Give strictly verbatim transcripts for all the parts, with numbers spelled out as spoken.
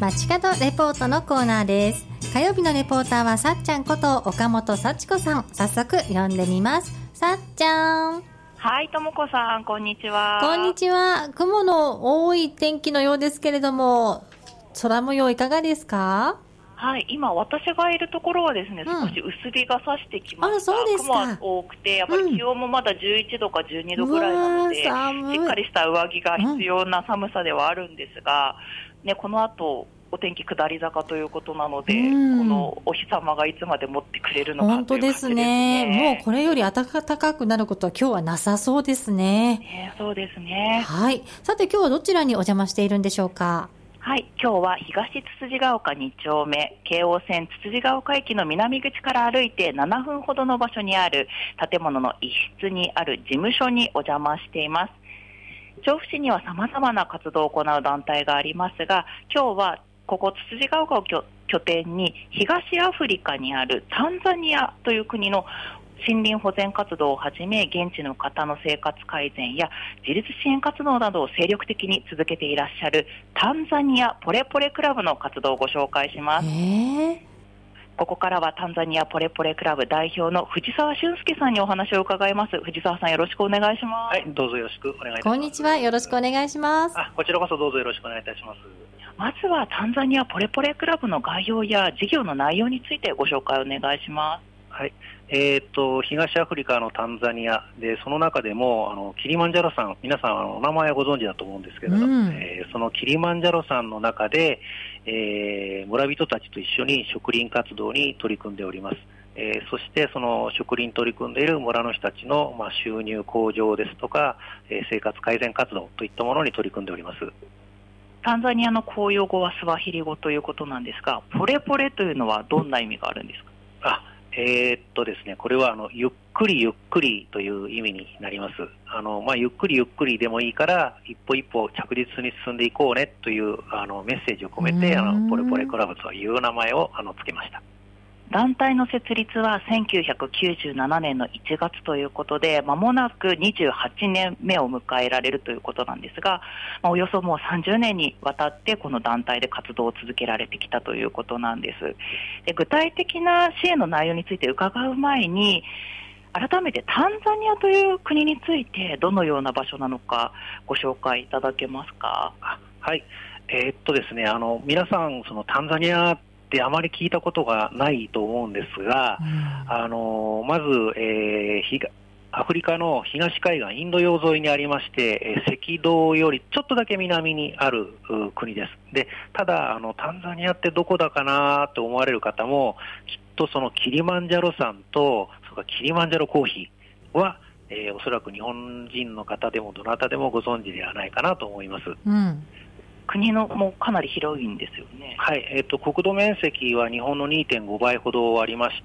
街角レポートのコーナーです。火曜日のレポーターはさっちゃんこと岡本幸子さん、早速呼んでみます。さっちゃん。 はい、ともこさん、こんにちは。 こんにちは。雲の多い天気のようですけれども、空模様いかがですか？ はい、今私がいるところはですね、うん、少し薄日が差してきました。 あ、そうですか。 雲は多くて、やっぱり気温もまだじゅういちどかじゅうにどぐらいなので、しっかりした上着が必要な寒さではあるんですが、うん、ね、この後お天気下り坂ということなので、うん、このお日様がいつまで持ってくれるのかという感じですね。 本当ですね。もうこれより暖かくなることは今日はなさそうですね。 ね、そうですね。 はい。さて今日はどちらにお邪魔しているんでしょうか？ はい、今日は東つつじが丘に丁目、京王線つつじが丘駅の南口から歩いてななふんほどの場所にある建物の一室にある事務所にお邪魔しています。調布市には様々な活動を行う団体がありますが、今日はここつつじが丘を拠点に東アフリカにあるタンザニアという国の森林保全活動をはじめ、現地の方の生活改善や自立支援活動などを精力的に続けていらっしゃるタンザニアポレポレクラブの活動をご紹介します。ここからはタンザニアポレポレクラブ代表の藤沢俊介さんにお話を伺います。藤沢さん、よろしくお願いします。 はい、どうぞよろしくお願いいたします。 こんにちは、よろしくお願いします。 あ、こちらこそどうぞよろしくお願いいたします。 まずはタンザニアポレポレクラブの概要や事業の内容についてご紹介お願いします。 はい、えー、と東アフリカのタンザニアで、その中でもあのキリマンジャロ山、皆さんあのお名前はご存知だと思うんですけれど、うん、えー、そのキリマンジャロ山の中で、えー、村人たちと一緒に植林活動に取り組んでおります。えー、そしてその植林取り組んでいる村の人たちの、まあ、収入向上ですとか、えー、生活改善活動といったものに取り組んでおります。 タンザニアの公用語はスワヒリ語ということなんですが、ポレポレというのはどんな意味があるんですか？ あえー、っとですね、これはあのゆっくりゆっくりという意味になります。あの、まあ、ゆっくりゆっくりでもいいから一歩一歩着実に進んでいこうねというあのメッセージを込めて、あのポレポレクラブという名前をあの付けました。 団体の設立はせんきゅうひゃくきゅうじゅうななねんのいちがつということで、間もなくにじゅうはちねんめを迎えられるということなんですが、まあ、およそもうさんじゅうねんにわたってこの団体で活動を続けられてきたということなんです。で、具体的な支援の内容について伺う前に、改めてタンザニアという国についてどのような場所なのかご紹介いただけますか？ あ、はい、えー、っとですね、あの皆さんそのタンザニアであまり聞いたことがないと思うんですが、うん、あのまず、えー、アフリカの東海岸インド洋沿いにありまして、えー、赤道よりちょっとだけ南にある国です。で、ただあのタンザニアってどこだかなと思われる方もきっとそのキリマンジャロ山とそれからキリマンジャロコーヒーは、えー、おそらく日本人の方でもどなたでもご存知ではないかなと思います。 うん、国のもかなり広いんですよね。 はい、えーと、国土面積は日本の にてんご 倍ほどありまして、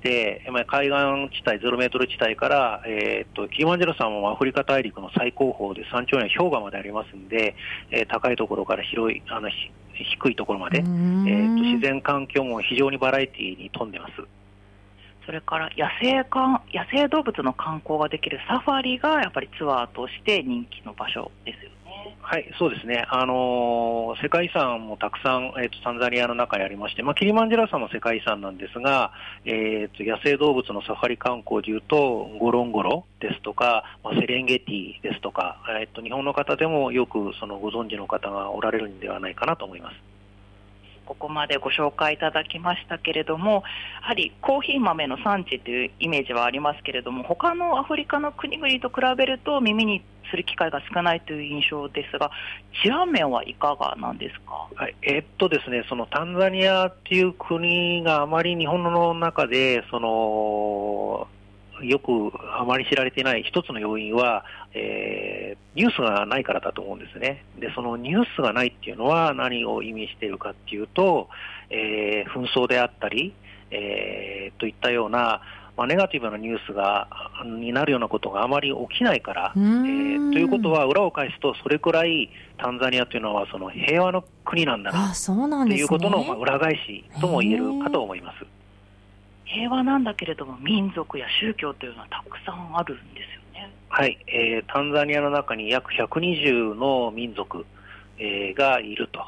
海岸地帯ゼロメートル地帯から、えーと、キリマンジャロ山もアフリカ大陸の最高峰で山頂には氷河までありますので、えー、高いところから広いあの低いところまで、えーと、自然環境も非常にバラエティに富んでます。 それから野生か野生動物の観光ができるサファリがやっぱりツアーとして人気の場所ですよね。 はい、そうですね。あのー、世界遺産もたくさん、えーと、タンザニアの中にありまして、まあ、キリマンジャロ山も世界遺産なんですが、えーと、野生動物のサファリ観光でいうと、ゴロンゴロですとか、まあ、セレンゲティですとか、えーと、日本の方でもよくそのご存知の方がおられるんではないかなと思います。 ここまでご紹介いただきましたけれども、やはりコーヒー豆の産地というイメージはありますけれども、他のアフリカの国々と比べると耳にする機会が少ないという印象ですが、治安面はいかがなんですか？ はい、えー、っとですね、そのタンザニアっていう国があまり日本の中でそのよくあまり知られていない一つの要因は、えー、ニュースがないからだと思うんですね。で、そのニュースがないっていうのは何を意味しているかっていうと、えー、紛争であったり、えー、といったような、まあ、ネガティブなニュースがになるようなことがあまり起きないから、えー、ということは裏を返すとそれくらいタンザニアというのはその平和の国なんだなということの、まあ、裏返しとも言えるかと思います。 平和なんだけれども民族や宗教というのはたくさんあるんですよね。 はい、えー、タンザニアの中に約ひゃくにじゅうの民族、えー、がいると、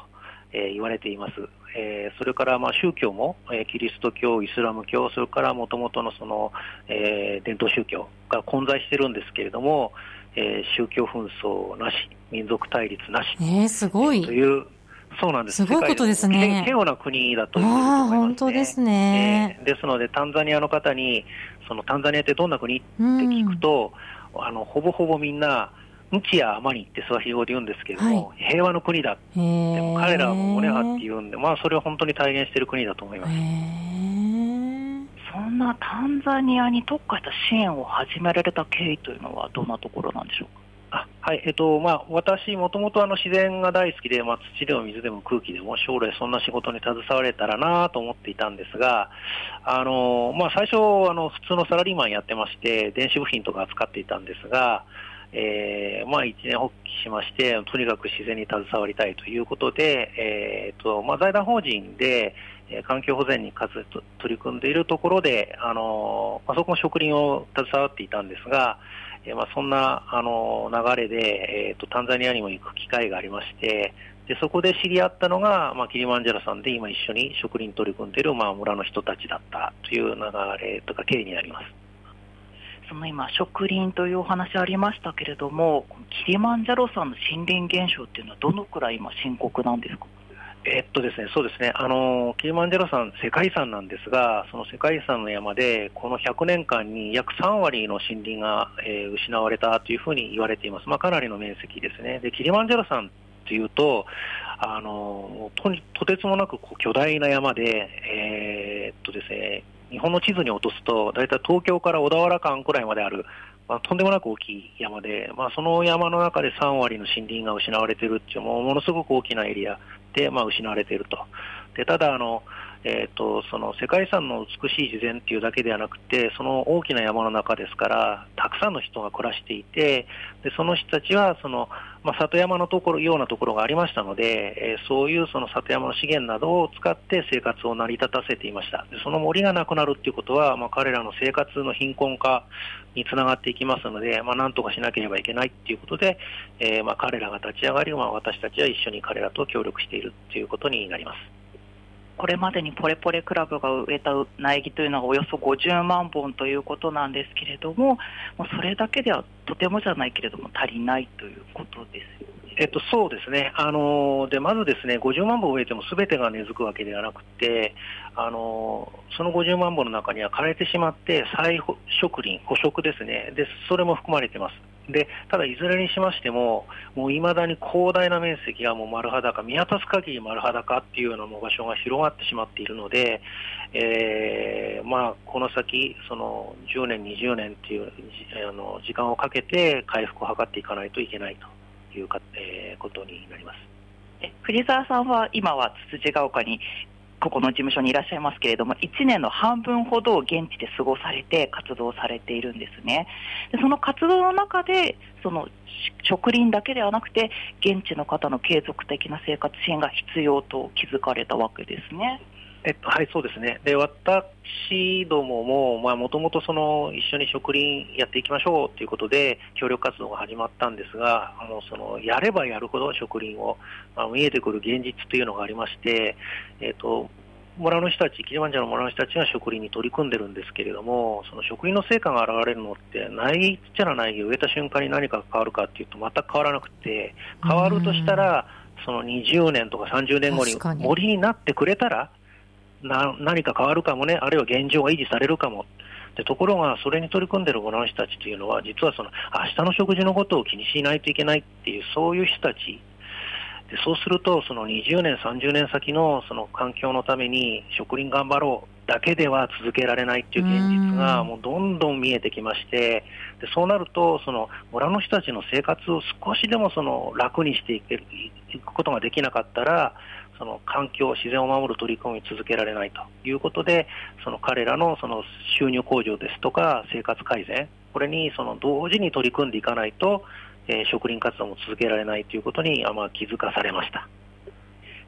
えー、言われています。えー、それからまあ宗教も、えー、キリスト教、イスラム教、それからもともとのその、えー、伝統宗教が混在してるんですけれども、えー、宗教紛争なし、民族対立なし、 えー、すごい、 えー、という、そうなんです。 すごいことですね。 平和な国だと言えると思いますね。 本当ですね。 えー、ですので、タンザニアの方に、そのタンザニアってどんな国って聞くと、うん、あのほぼほぼみんな、ムチやアマニってスワヒリ語で言うんですけれども、はい、平和の国だって、も彼らは胸張って言うんで、まあ、それを本当に体現している国だと思います。 そんなタンザニアに特化した支援を始められた経緯というのは、どんなところなんでしょうか。 あはいえっとまあ、私、もともと自然が大好きで、まあ、土でも水でも空気でも将来そんな仕事に携われたらなと思っていたんですが、あの、まあ、最初あの普通のサラリーマンやってまして、電子部品とか扱っていたんですが、えーまあ、一年発起しまして、とにかく自然に携わりたいということで、えーとまあ、財団法人で、えー、環境保全に活取り組んでいるところで、あのまあ、そこも植林を携わっていたんですが、えーまあ、そんなあの流れで、えーと、タンザニアにも行く機会がありまして、でそこで知り合ったのが、まあ、キリマンジャロさんで今一緒に植林取り組んでいる、まあ、村の人たちだったという流れとか経緯になります。 その今、植林というお話ありましたけれども、キリマンジャロ山の森林減少というのは、どのくらい今、深刻なんですか。 えっとですね、そうですね、あのキリマンジャロ山、世界遺産なんですが、その世界遺産の山で、このひゃくねんかんに約さんわりの森林が、えー、失われたというふうに言われています。まあ、かなりの面積ですね。で、キリマンジャロ山というと、あの と, とてつもなくこう巨大な山で、えー、っとですね、日本の地図に落とすと、だいたい東京から小田原間くらいまである、まあ、とんでもなく大きい山で、まあ、その山の中でさんわりの森林が失われているっていう、もうものすごく大きなエリアで、まあ、失われていると。でただあの、えー、とその世界遺産の美しい自然っていうだけではなくて、その大きな山の中ですから、たくさんの人が暮らしていて、でその人たちはその、まあ、里山のところようなところがありましたので、えー、そういうその里山の資源などを使って生活を成り立たせていました。でその森がなくなるっていうことは、まあ、彼らの生活の貧困化につながっていきますので、まあ、なんとかしなければいけないということで、えーまあ、彼らが立ち上がり、まあ、私たちは一緒に彼らと協力しているということになります。 これまでにポレポレクラブが植えた苗木というのがおよそごじゅうまんぼんということなんですけれども、もうそれだけではとてもじゃないけれども足りないということですよね。 えっと、そうですね、あのでまずですね、ごじゅうまんぼん植えてもすべてが根付くわけではなくて、あのそのごじゅうまんぼんの中には枯れてしまって再植林、補植ですね、でそれも含まれています。でただいずれにしましても、もう未だに広大な面積がもう丸裸、見渡す限り丸裸っていうようなもう場所が広がってしまっているので、えーまあ、この先そのじゅうねんにじゅうねんっていうあの時間をかけて回復を図っていかないといけないというか、えー、ことになります。 え藤沢さんは今はつつじが丘にここの事務所にいらっしゃいますけれども、いちねんの半分ほどを現地で過ごされて活動されているんですね。でその活動の中でその植林だけではなくて現地の方の継続的な生活支援が必要と気づかれたわけですね。 えっと、はい、そうですね。で、私どもも、まあ、もともとその、一緒に植林やっていきましょうということで、協力活動が始まったんですが、あの、その、やればやるほど植林を、まあ、見えてくる現実というのがありまして、えっと、村の人たち、キリマンジャロの村の人たちが植林に取り組んでるんですけれども、その植林の成果が現れるのって、苗木、ちっちゃな苗木を植えた瞬間に何かが変わるかっていうと、全く変わらなくて、変わるとしたら、そのにじゅうねんとかさんじゅうねんごに森になってくれたら、な何か変わるかもね、あるいは現状が維持されるかも。でところが、それに取り組んでいる村の人たちというのは、実はその明日の食事のことを気にしないといけないっていう、そういう人たちで、そうすると、そのにじゅうねん、さんじゅうねん先のその環境のために植林頑張ろうだけでは続けられないっていう現実がもうどんどん見えてきまして、でそうなると、その村の人たちの生活を少しでもその楽にしていけるいくことができなかったら、その環境、自然を守る取り組みを続けられないということで、その彼らのその収入向上ですとか生活改善、これにその同時に取り組んでいかないと、えー、植林活動も続けられないということに、まあ、気づかされました。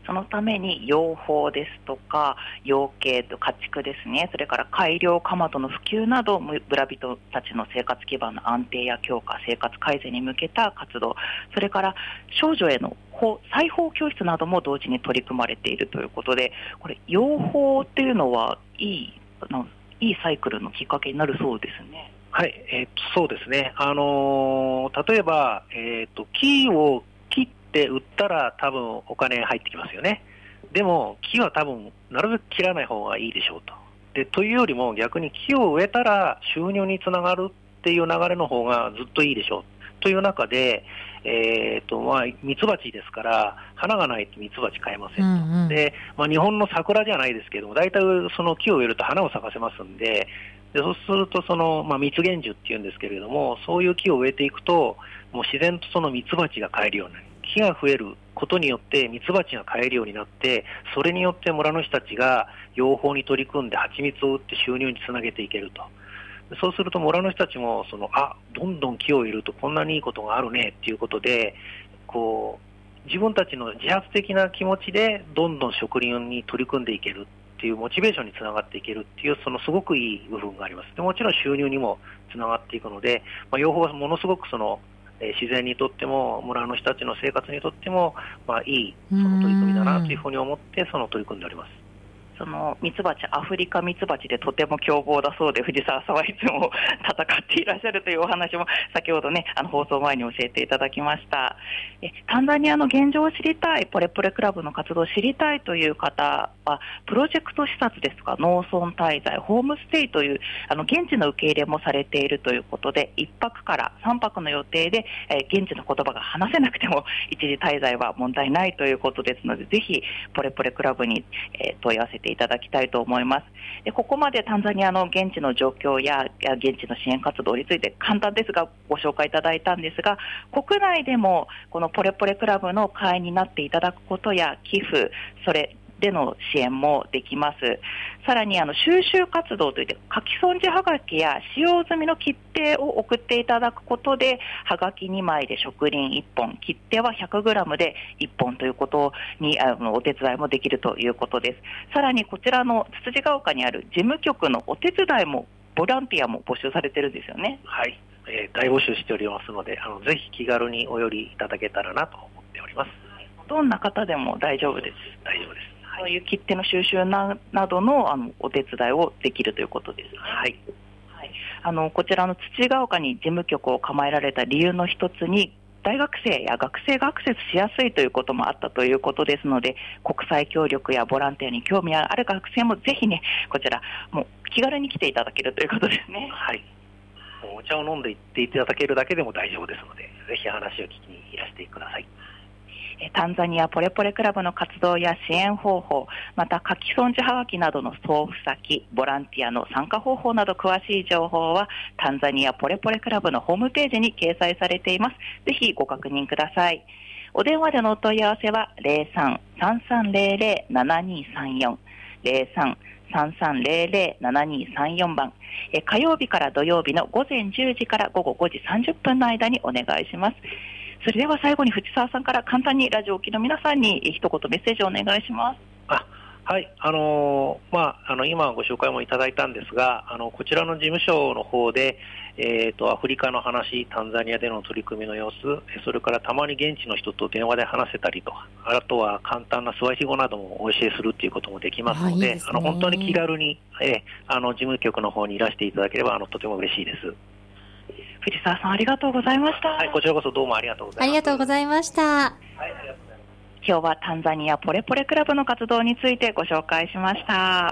そのために養蜂ですとか養鶏と家畜ですね、それから改良かまどの普及など村人たちの生活基盤の安定や強化、生活改善に向けた活動、それから少女への裁縫教室なども同時に取り組まれているということで、これ養蜂っていうのはいいあのいいサイクルのきっかけになるそうですね。 はい、えー、とそうですね、あのー、例えば、えー、と木を切って売ったら多分お金入ってきますよね。でも木は多分なるべく切らない方がいいでしょうと。でというよりも逆に木を植えたら収入につながるっていう流れの方がずっといいでしょうという中で、えーとまあ、ミツバチですから花がないとミツバチ飼えませんと、うんうん、でまあ、日本の桜じゃないですけども大体その木を植えると花を咲かせますんで、でそうするとその、まあ、蜜源樹っていうんですけれども、そういう木を植えていくともう自然とそのミツバチが飼えるようになる。木が増えることによってミツバチが飼えるようになって、それによって村の人たちが養蜂に取り組んで蜂蜜を売って収入につなげていけると。そうすると村の人たちもそのあどんどん木を植えるとこんなにいいことがあるねっていうことで、こう自分たちの自発的な気持ちでどんどん植林に取り組んでいけるっていうモチベーションにつながっていけるっていう、そのすごくいい部分があります。でもちろん収入にもつながっていくので、まあ、養蜂はものすごくその、えー、自然にとっても村の人たちの生活にとっても、まあ、いいその取り組みだなというふうに思ってその取り組んでおります。 そのミツバチ、アフリカミツバチでとても凶暴だそうで、藤沢さんはいつも戦っていらっしゃるというお話も先ほどね、あの放送前に教えていただきました。えタンザニアの現状を知りたい、ポレポレクラブの活動を知りたいという方は、プロジェクト視察ですとか農村滞在、ホームステイというあの現地の受け入れもされているということで、いっぱくからさんぱくの予定で、えー、現地の言葉が話せなくても一時滞在は問題ないということですので、ぜひポレポレクラブに、えー、問い合わせていただきたいと思います。でここまでタンザニアの現地の状況や現地の支援活動について簡単ですがご紹介いただいたんですが、国内でもこのポレポレクラブの会員になっていただくことや寄付、それでの支援もできます。さらにあの収集活動といって書き損じはがきや使用済みの切手を送っていただくことで、はがきにまいで植林いっぽん、切手は ひゃくグラム でいっぽんということにあのお手伝いもできるということです。さらにこちらのつつじが丘にある事務局のお手伝いもボランティアも募集されてるんですよね。 はい、えー、大募集しておりますので、あのぜひ気軽にお寄りいただけたらなと思っております。 どんな方でも大丈夫です。 大丈夫です。 そういう切手の収集 な, など の, あのお手伝いをできるということですね。 はいはい、あのこちらの土ヶ丘に事務局を構えられた理由の一つに、大学生や学生がアクセスしやすいということもあったということですので、国際協力やボランティアに興味ある学生もぜひね、こちらもう気軽に来ていただけるということですね。 はい、お茶を飲んでいっていただけるだけでも大丈夫ですので、ぜひ話を聞きにいらしてください。 タンザニアポレポレクラブの活動や支援方法、また書き損じはがきなどの送付先、ボランティアの参加方法など詳しい情報はタンザニアポレポレクラブのホームページに掲載されています。ぜひご確認ください。お電話でのお問い合わせは ゼロさん さんさんゼロゼロ ななにさんよん ゼロさん さんさんゼロゼロ ななにさんよん 番、え火曜日から土曜日のごぜんじゅうじからごごごじさんじゅっぷんの間にお願いします。それでは最後に藤沢さんから簡単にラジオを聴きの皆さんに一言メッセージをお願いします。 あはい、あのーまあ、あの今ご紹介もいただいたんですが、あのこちらの事務所の方で、えーと、アフリカの話、タンザニアでの取り組みの様子、それからたまに現地の人と電話で話せたりとか、あとは簡単なスワヒ語などもお教えするということもできますので、あいいですね、あの本当に気軽に、えー、あの事務局の方にいらしていただければあのとても嬉しいです。 藤沢さんありがとうございました。 はい、こちらこそどうもありがとうございます。 ありがとうございました。はい、ありがとうございます。 今日はタンザニアポレポレクラブの活動についてご紹介しました。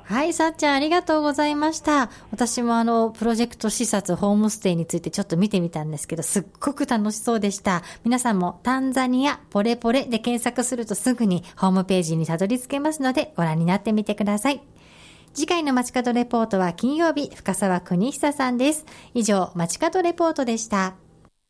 はい、さっちゃんありがとうございました。私もあのプロジェクト視察ホームステイについてちょっと見てみたんですけど、すっごく楽しそうでした。皆さんもタンザニアポレポレで検索するとすぐにホームページにたどり着けますのでご覧になってみてください。次回の街角レポートは金曜日、深澤邦久さんです。以上、街角レポートでした。